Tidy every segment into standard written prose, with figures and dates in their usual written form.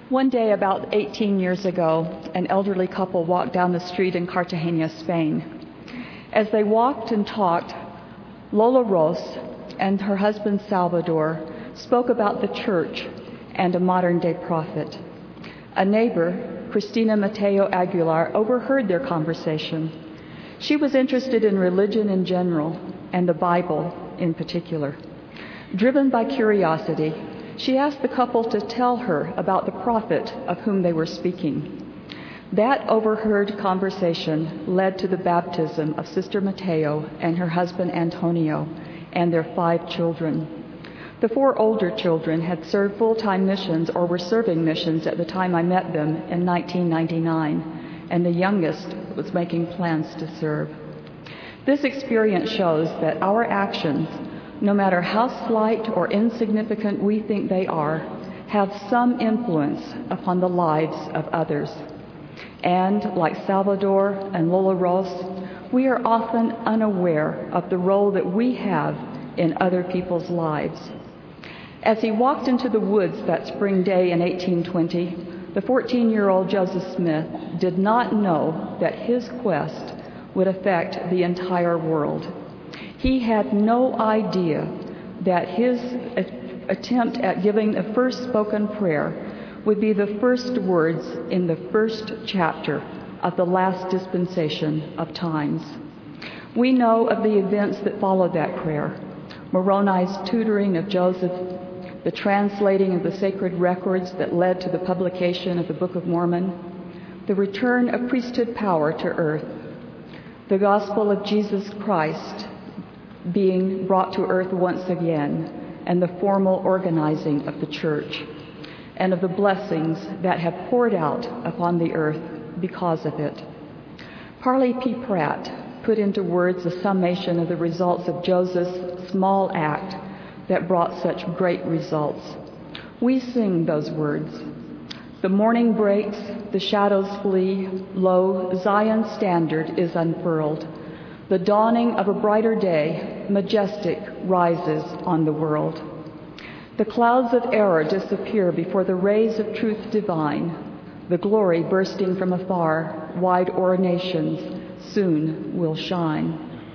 One day, about 18 years ago, an elderly couple walked down the street in Cartagena, Spain. As they walked and talked, Lola Ros and her husband Salvador spoke about the church and a modern-day prophet. A neighbor, Cristina Mateo Aguilar, overheard their conversation. She was interested in religion in general and the Bible in particular. Driven by curiosity, she asked the couple to tell her about the prophet of whom they were speaking. That overheard conversation led to the baptism of Sister Mateo and her husband Antonio and their 5 children. The 4 older children had served full-time missions or were serving missions at the time I met them in 1999, and the youngest was making plans to serve. This experience shows that our actions, no matter how slight or insignificant we think they are, have some influence upon the lives of others. And like Salvador and Lola Ros, we are often unaware of the role that we have in other people's lives. As he walked into the woods that spring day in 1820, the 14-year-old Joseph Smith did not know that his quest would affect the entire world. He had no idea that his attempt at giving the first spoken prayer would be the first words in the first chapter of the last dispensation of times. We know of the events that followed that prayer: Moroni's tutoring of Joseph, the translating of the sacred records that led to the publication of the Book of Mormon, the return of priesthood power to earth, the gospel of Jesus Christ being brought to earth once again, and the formal organizing of the church, and of the blessings that have poured out upon the earth because of it. Parley P. Pratt put into words a summation of the results of Joseph's small act that brought such great results. We sing those words. The morning breaks, the shadows flee, lo, Zion's standard is unfurled. The dawning of a brighter day, majestic, rises on the world. The clouds of error disappear before the rays of truth divine. The glory bursting from afar, wide o'er nations, soon will shine.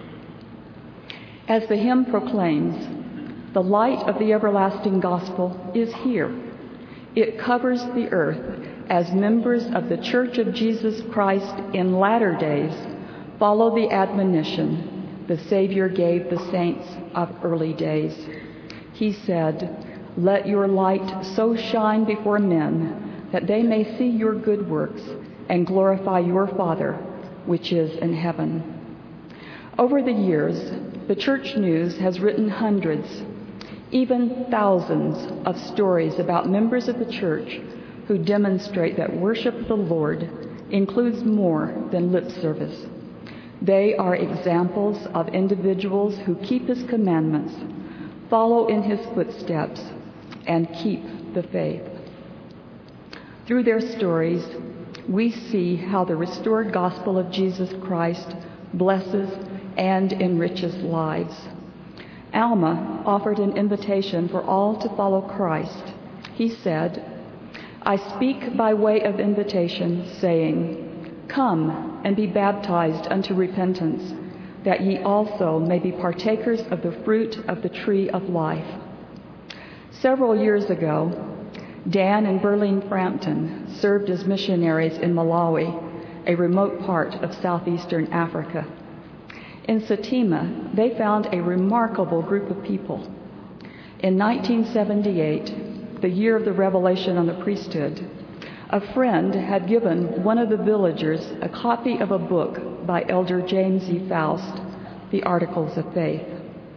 As the hymn proclaims, the light of the everlasting gospel is here. It covers the earth as members of the Church of Jesus Christ in latter days follow the admonition the Savior gave the saints of early days. He said, "Let your light so shine before men that they may see your good works and glorify your Father, which is in heaven." Over the years, the Church News has written hundreds, even thousands of stories about members of the church who demonstrate that worship of the Lord includes more than lip service. They are examples of individuals who keep his commandments, follow in his footsteps, and keep the faith. Through their stories, we see how the restored gospel of Jesus Christ blesses and enriches lives. Alma offered an invitation for all to follow Christ. He said, "I speak by way of invitation, saying, 'Come and be baptized unto repentance, that ye also may be partakers of the fruit of the tree of life.'" Several years ago, Dan and Berlin Frampton served as missionaries in Malawi, a remote part of southeastern Africa. In Satima, they found a remarkable group of people. In 1978, the year of the revelation on the priesthood, a friend had given one of the villagers a copy of a book by Elder James E. Faust, The Articles of Faith.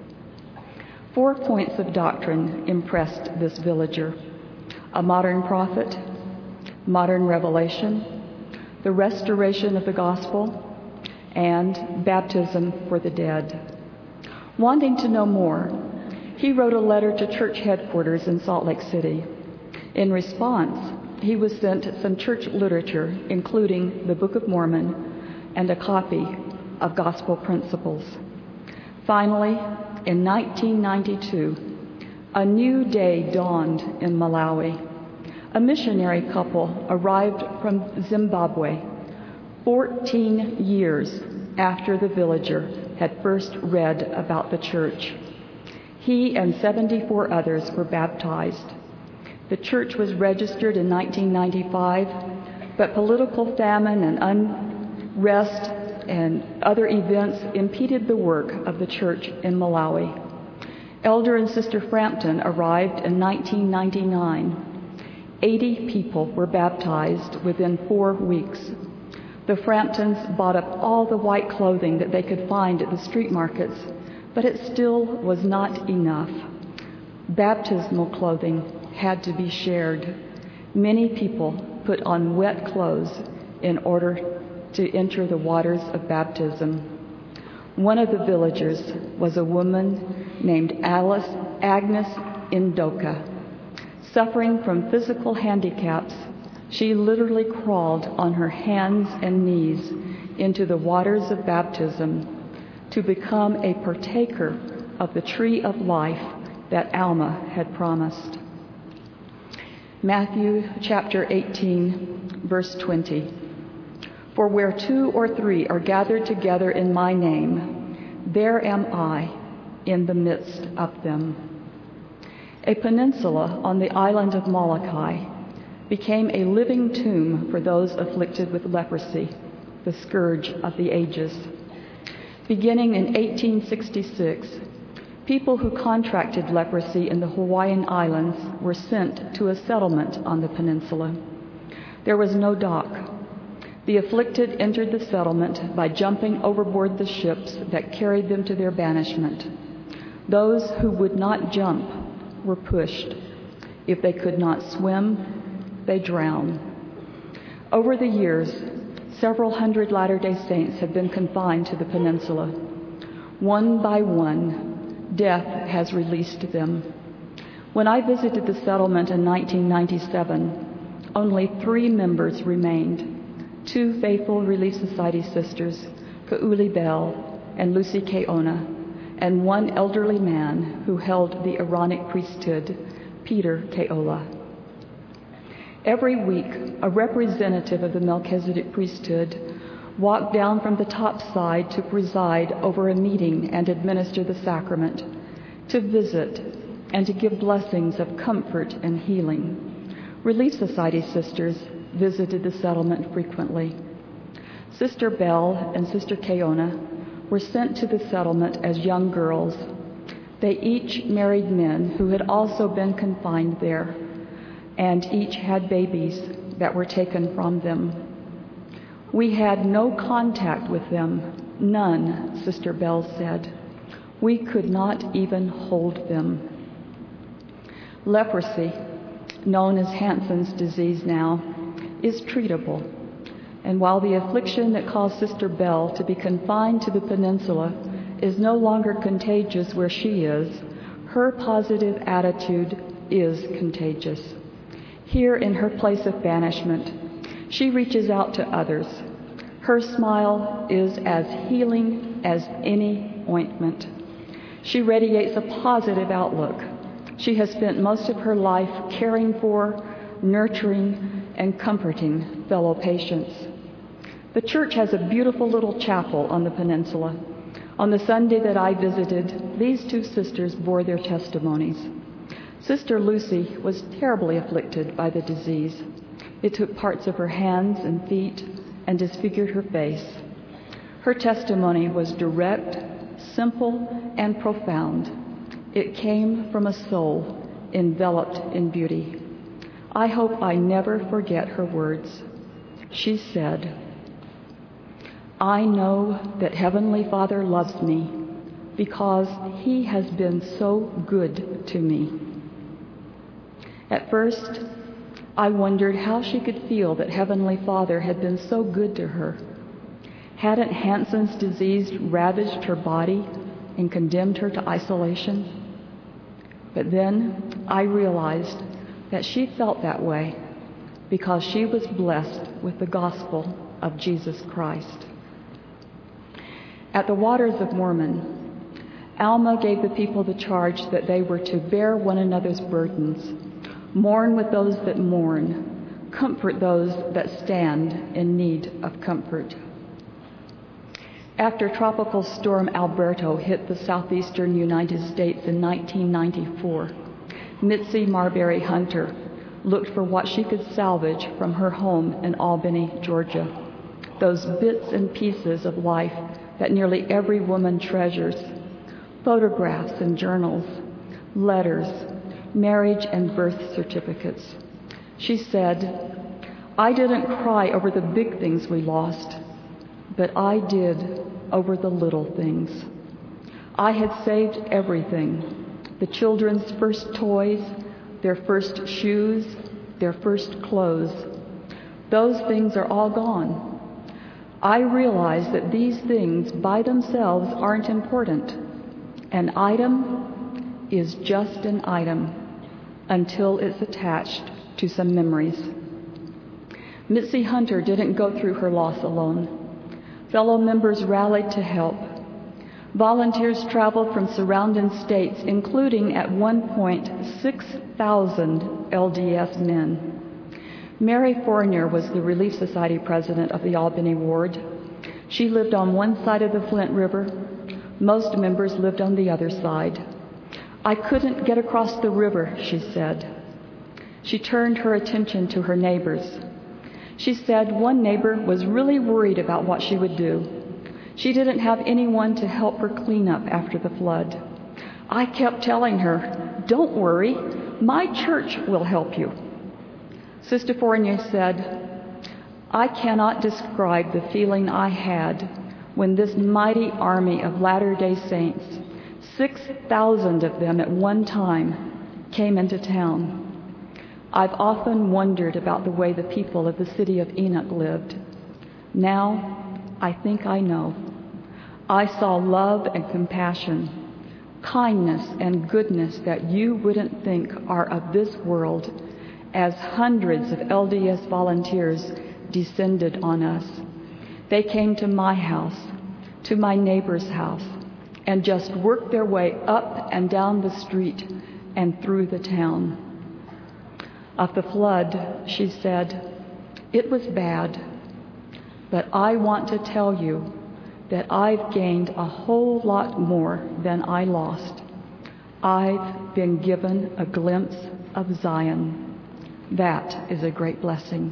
4 points of doctrine impressed this villager: a modern prophet, modern revelation, the restoration of the gospel, and baptism for the dead. Wanting to know more, he wrote a letter to church headquarters in Salt Lake City. In response, he was sent some church literature, including the Book of Mormon and a copy of Gospel Principles. Finally, in 1992, a new day dawned in Malawi. a missionary couple arrived from Zimbabwe 14 years after the villager had first read about the church. He and 74 others were baptized. The church was registered in 1995, but political famine and unrest and other events impeded the work of the church in Malawi. Elder and Sister Frampton arrived in 1999. 80 people were baptized within 4 weeks. The Framptons bought up all the white clothing that they could find at the street markets, but it still was not enough. Baptismal clothing had to be shared. Many people put on wet clothes in order to enter the waters of baptism. One of the villagers was a woman named Agnes Indoka. Suffering from physical handicaps, she literally crawled on her hands and knees into the waters of baptism to become a partaker of the tree of life that Alma had promised. Matthew chapter 18, verse 20. For where 2 or 3 are gathered together in my name, there am I in the midst of them. A peninsula on the island of Molokai became a living tomb for those afflicted with leprosy, the scourge of the ages. Beginning in 1866, people who contracted leprosy in the Hawaiian Islands were sent to a settlement on the peninsula. There was no dock. The afflicted entered the settlement by jumping overboard the ships that carried them to their banishment. Those who would not jump were pushed. If they could not swim, they drowned. Over the years, several hundred Latter-day Saints have been confined to the peninsula. One by one, death has released them. When I visited the settlement in 1997, only 3 members remained: 2 faithful Relief Society sisters, Ka'uli Bell and Lucy Keona, and 1 elderly man who held the Aaronic priesthood, Peter Keola. Every week, a representative of the Melchizedek priesthood walked down from the top side to preside over a meeting and administer the sacrament, to visit, and to give blessings of comfort and healing. Relief Society sisters visited the settlement frequently. Sister Bell and Sister Keona were sent to the settlement as young girls. They each married men who had also been confined there, and each had babies that were taken from them. We had no contact with them, none, Sister Bell said. We could not even hold them. Leprosy, known as Hansen's disease now, is treatable. And while the affliction that caused Sister Bell to be confined to the peninsula is no longer contagious where she is, her positive attitude is contagious. Here in her place of banishment, she reaches out to others. Her smile is as healing as any ointment. She radiates a positive outlook. She has spent most of her life caring for, nurturing, and comforting fellow patients. The church has a beautiful little chapel on the peninsula. On the Sunday that I visited, these 2 sisters bore their testimonies. Sister Lucy was terribly afflicted by the disease. It took parts of her hands and feet and disfigured her face. Her testimony was direct, simple, and profound. It came from a soul enveloped in beauty. I hope I never forget her words. She said, "I know that Heavenly Father loves me because He has been so good to me." At first, I wondered how she could feel that Heavenly Father had been so good to her. Hadn't Hansen's disease ravaged her body and condemned her to isolation? But then I realized that she felt that way because she was blessed with the gospel of Jesus Christ. At the Waters of Mormon, Alma gave the people the charge that they were to bear one another's burdens, Mourn with those that mourn. Comfort those that stand in need of comfort. After Tropical Storm Alberto hit the southeastern United States in 1994, Mitzi Marbury Hunter looked for what she could salvage from her home in Albany, Georgia. Those bits and pieces of life that nearly every woman treasures. Photographs and journals, letters, marriage and birth certificates. She said, "I didn't cry over the big things we lost, but I did over the little things. I had saved everything, the children's first toys, their first shoes, their first clothes. Those things are all gone. I realize that these things by themselves aren't important. An item is just an item until it's attached to some memories." Mitzi Hunter didn't go through her loss alone. Fellow members rallied to help. Volunteers traveled from surrounding states, including at one point 6,000 LDS men. Mary Fournier was the Relief Society president of the Albany Ward. She lived on one side of the Flint River. Most members lived on the other side. "I couldn't get across the river," she said. She turned her attention to her neighbors. She said one neighbor was really worried about what she would do. She didn't have anyone to help her clean up after the flood. "I kept telling her, 'Don't worry, my church will help you.'" Sister Fournier said, "I cannot describe the feeling I had when this mighty army of Latter-day Saints, 6,000 of them at one time, came into town. I've often wondered about the way the people of the city of Enoch lived. Now, I think I know. I saw love and compassion, kindness and goodness that you wouldn't think are of this world as hundreds of LDS volunteers descended on us. They came to my house, to my neighbor's house, and just worked their way up and down the street and through the town." Of the flood, she said, "It was bad, but I want to tell you that I've gained a whole lot more than I lost. I've been given a glimpse of Zion. That is a great blessing."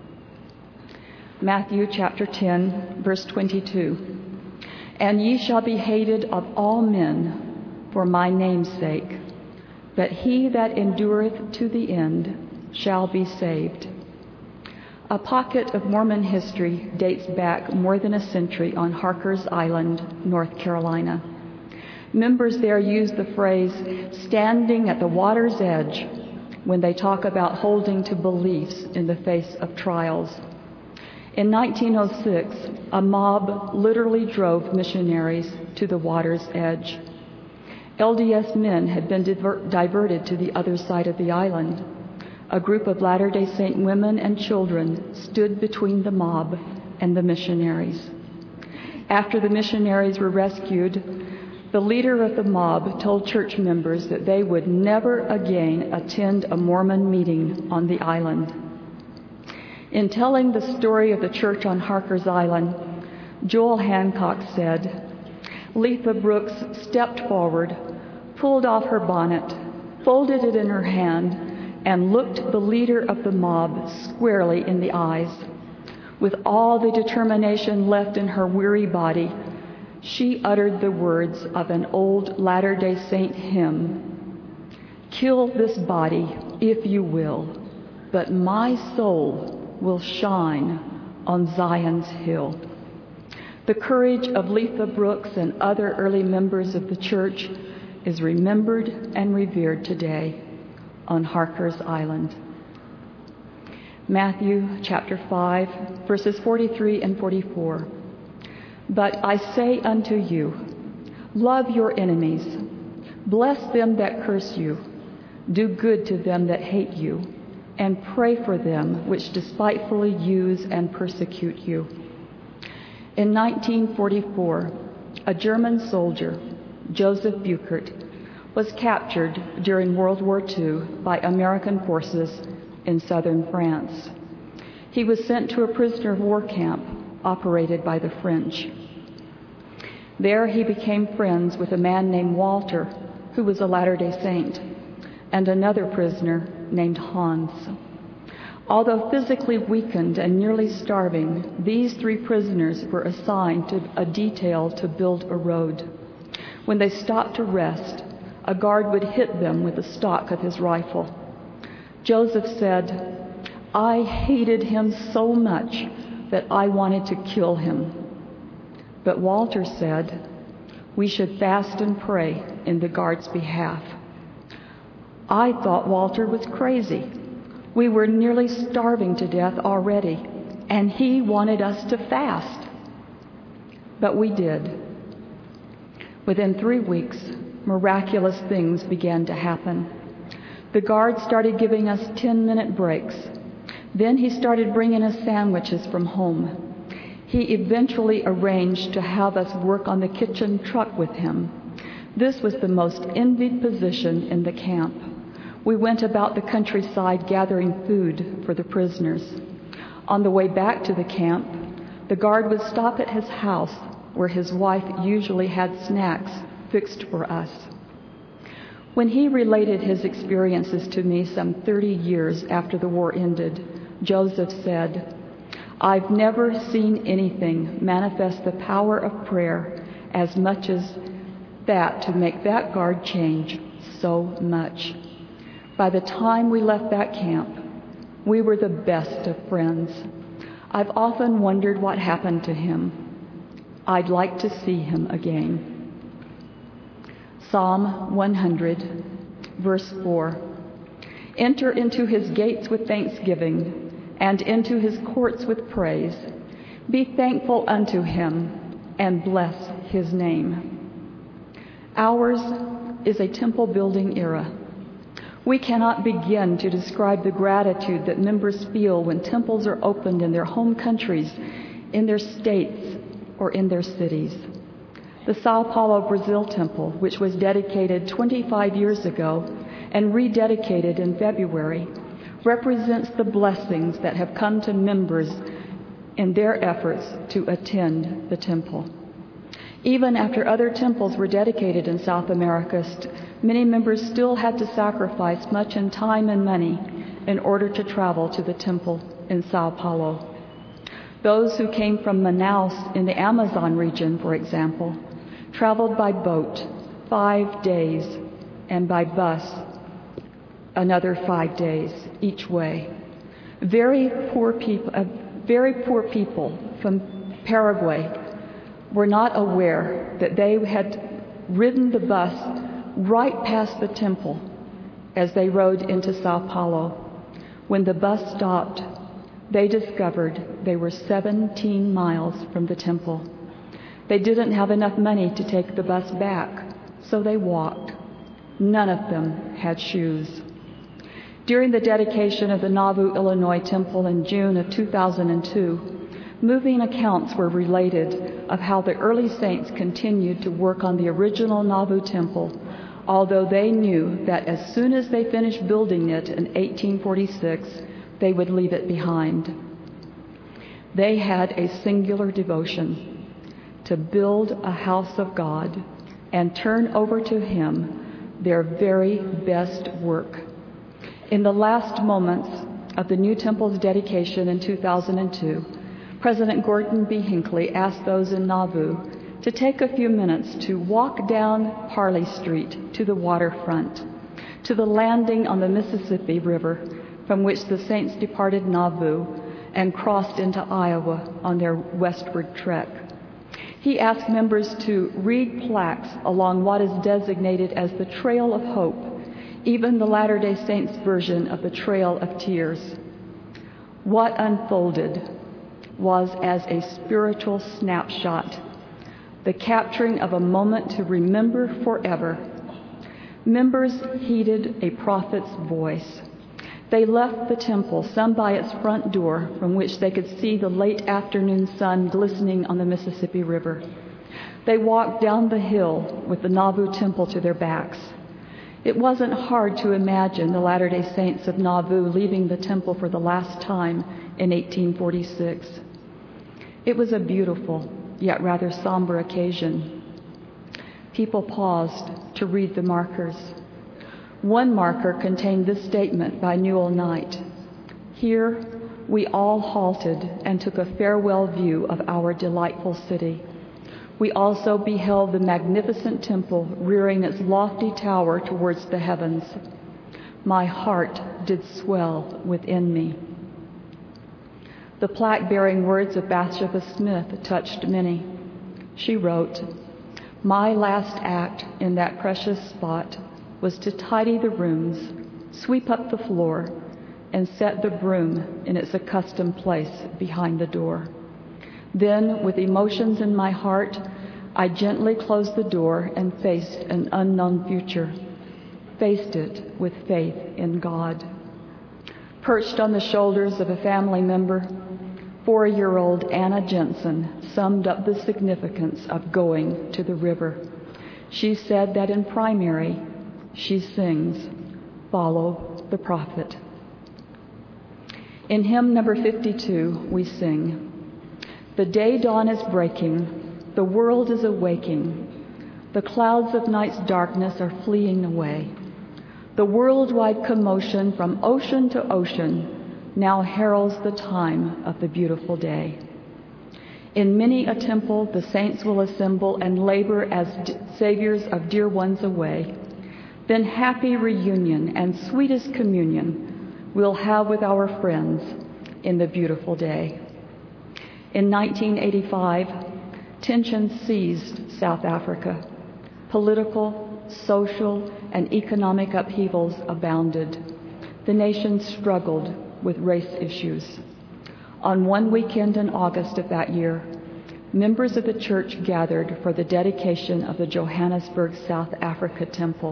Matthew chapter 10, verse 22. "And ye shall be hated of all men for my name's sake, but he that endureth to the end shall be saved." A pocket of Mormon history dates back more than a century on Harker's Island, North Carolina. Members there use the phrase "standing at the water's edge" when they talk about holding to beliefs in the face of trials. In 1906, a mob literally drove missionaries to the water's edge. LDS men had been diverted to the other side of the island. A group of Latter-day Saint women and children stood between the mob and the missionaries. After the missionaries were rescued, the leader of the mob told church members that they would never again attend a Mormon meeting on the island. In telling the story of the church on Harker's Island, Joel Hancock said, "Letha Brooks stepped forward, pulled off her bonnet, folded it in her hand, and looked the leader of the mob squarely in the eyes. With all the determination left in her weary body, she uttered the words of an old Latter-day Saint hymn, 'Kill this body if you will, but my soul will shine on Zion's hill.'" The courage of Letha Brooks and other early members of the church is remembered and revered today on Harker's Island. Matthew chapter 5, verses 43 and 44. "But I say unto you, love your enemies, bless them that curse you, do good to them that hate you, and pray for them which despitefully use and persecute you." In 1944, a German soldier, Joseph Buchert, was captured during World War II by American forces in southern France. He was sent to a prisoner of war camp operated by the French. There he became friends with a man named Walter, who was a Latter-day Saint, and another prisoner named Hans. Although physically weakened and nearly starving, these 3 prisoners were assigned to a detail to build a road. When they stopped to rest, a guard would hit them with the stock of his rifle. Joseph said, "I hated him so much that I wanted to kill him." But Walter said, "We should fast and pray in the guard's behalf." I thought Walter was crazy. We were nearly starving to death already, and he wanted us to fast. But we did. Within 3 weeks, miraculous things began to happen. The guard started giving us 10-minute breaks. Then he started bringing us sandwiches from home. He eventually arranged to have us work on the kitchen truck with him. This was the most envied position in the camp. We went about the countryside gathering food for the prisoners. On the way back to the camp, the guard would stop at his house, where his wife usually had snacks fixed for us. When he related his experiences to me some 30 years after the war ended, Joseph said, "I've never seen anything manifest the power of prayer as much as that to make that guard change so much." By the time we left that camp, we were the best of friends. I've often wondered what happened to him. I'd like to see him again. Psalm 100, verse 4. "Enter into his gates with thanksgiving, and into his courts with praise. Be thankful unto him, and bless his name." Ours is a temple-building era. We cannot begin to describe the gratitude that members feel when temples are opened in their home countries, in their states, or in their cities. The Sao Paulo, Brazil temple, which was dedicated 25 years ago and rededicated in February, represents the blessings that have come to members in their efforts to attend the temple. Even after other temples were dedicated in South America, many members still had to sacrifice much in time and money in order to travel to the temple in Sao Paulo. Those who came from Manaus in the Amazon region, for example, traveled by boat 5 days and by bus another 5 days each way. Very poor people from Paraguay were not aware that they had ridden the bus right past the temple as they rode into Sao Paulo. When the bus stopped, they discovered they were 17 miles from the temple. They didn't have enough money to take the bus back, so they walked. None of them had shoes. During the dedication of the Nauvoo, Illinois temple in June of 2002, moving accounts were related of how the early saints continued to work on the original Nauvoo temple, although they knew that as soon as they finished building it in 1846, they would leave it behind. They had a singular devotion: to build a house of God and turn over to Him their very best work. In the last moments of the new temple's dedication in 2002, President Gordon B. Hinckley asked those in Nauvoo to take a few minutes to walk down Parley Street to the waterfront, to the landing on the Mississippi River, from which the saints departed Nauvoo and crossed into Iowa on their westward trek. He asked members to read plaques along what is designated as the Trail of Hope, even the Latter-day Saints version of the Trail of Tears. What unfolded was as a spiritual snapshot, the capturing of a moment to remember forever. Members heeded a prophet's voice. They left the temple, some by its front door, from which they could see the late afternoon sun glistening on the Mississippi River. They walked down the hill with the Nauvoo temple to their backs. It wasn't hard to imagine the Latter-day Saints of Nauvoo leaving the temple for the last time in 1846. It was a beautiful, yet rather somber occasion. People paused to read the markers. One marker contained this statement by Newell Knight: "Here we all halted and took a farewell view of our delightful city. We also beheld the magnificent temple rearing its lofty tower towards the heavens. My heart did swell within me." The plaque-bearing words of Bathsheba Smith touched many. She wrote, "My last act in that precious spot was to tidy the rooms, sweep up the floor, and set the broom in its accustomed place behind the door. Then, with emotions in my heart, I gently closed the door and faced an unknown future, faced it with faith in God." Perched on the shoulders of a family member, 4-year-old Anna Jensen summed up the significance of going to the river. She said that in primary, she sings, "Follow the Prophet." In hymn number 52, we sing, "The day dawn is breaking, the world is awaking, the clouds of night's darkness are fleeing away. The worldwide commotion from ocean to ocean now heralds the time of the beautiful day. In many a temple the saints will assemble and labor as saviors of dear ones away. Then happy reunion and sweetest communion we'll have with our friends in the beautiful day." In 1985, tensions seized South Africa. Political, social, and economic upheavals abounded. The nation struggled with race issues. On one weekend in August of that year, members of the church gathered for the dedication of the Johannesburg, South Africa temple.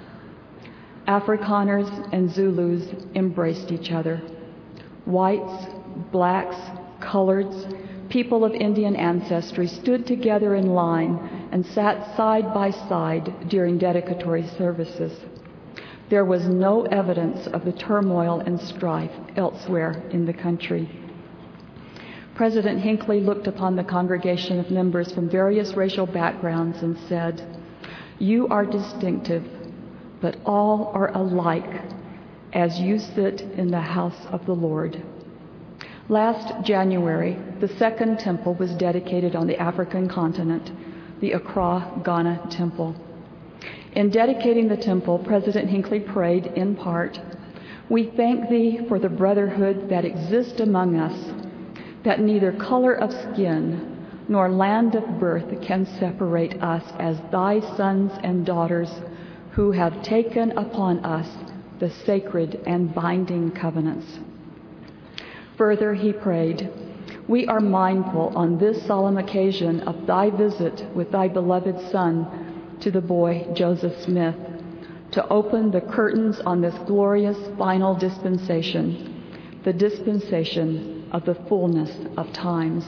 Afrikaners and Zulus embraced each other. Whites, blacks, coloreds, people of Indian ancestry stood together in line and sat side by side during dedicatory services. There was no evidence of the turmoil and strife elsewhere in the country. President Hinckley looked upon the congregation of members from various racial backgrounds and said, "You are distinctive, but all are alike as you sit in the house of the Lord." Last January, the second temple was dedicated on the African continent, the Accra, Ghana temple. In dedicating the temple, President Hinckley prayed in part, "We thank thee for the brotherhood that exists among us, that neither color of skin nor land of birth can separate us as thy sons and daughters who have taken upon us the sacred and binding covenants." Further, he prayed, "We are mindful on this solemn occasion of thy visit with thy beloved Son to the boy Joseph Smith, to open the curtains on this glorious final dispensation, the dispensation of the fullness of times."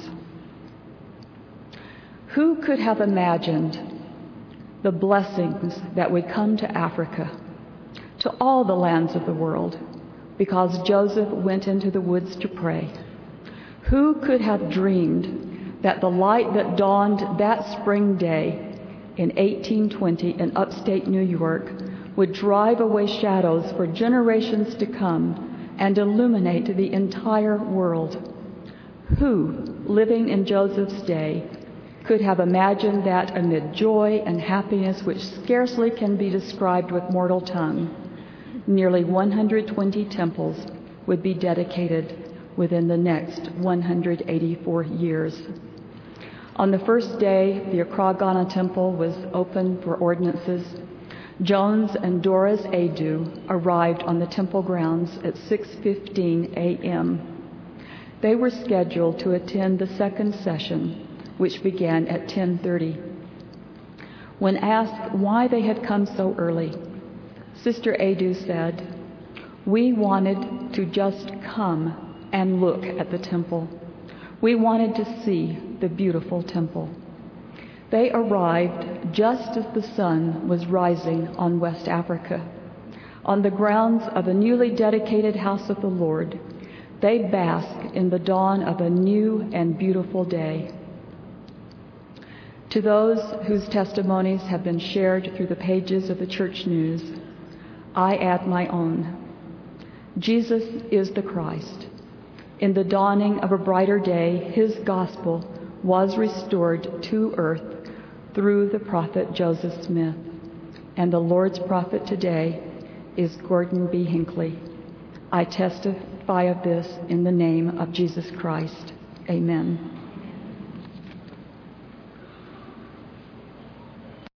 Who could have imagined the blessings that would come to Africa, to all the lands of the world, because Joseph went into the woods to pray? Who could have dreamed that the light that dawned that spring day in 1820 in upstate New York would drive away shadows for generations to come and illuminate the entire world? Who, living in Joseph's day, could have imagined that amid joy and happiness which scarcely can be described with mortal tongue, nearly 120 temples would be dedicated within the next 184 years. On the first day, the Accra, Ghana temple was open for ordinances. Jones and Doris Adu arrived on the temple grounds at 6:15 a.m. They were scheduled to attend the second session, which began at 10:30. When asked why they had come so early, Sister Adu said, "We wanted to just come and look at the temple. We wanted to see the beautiful temple." They arrived just as the sun was rising on West Africa. On the grounds of a newly dedicated house of the Lord, they bask in the dawn of a new and beautiful day. To those whose testimonies have been shared through the pages of the Church News, I add my own. Jesus is the Christ. In the dawning of a brighter day, his gospel was restored to earth through the prophet Joseph Smith. And the Lord's prophet today is Gordon B. Hinckley. I testify of this in the name of Jesus Christ. Amen.